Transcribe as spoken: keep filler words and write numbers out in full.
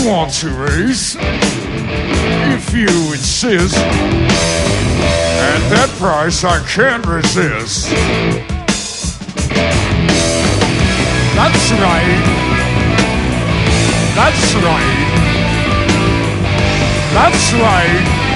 want to race, if you insist. At that price, I can't resist. That's right. That's right. That's right.